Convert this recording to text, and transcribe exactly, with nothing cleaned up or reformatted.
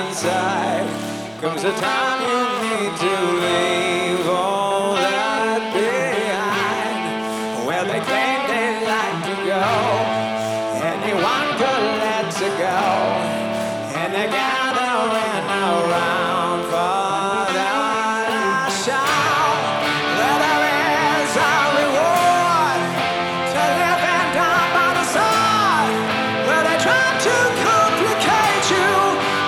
inside. Comes the time you need to leave all that behind. Well, they play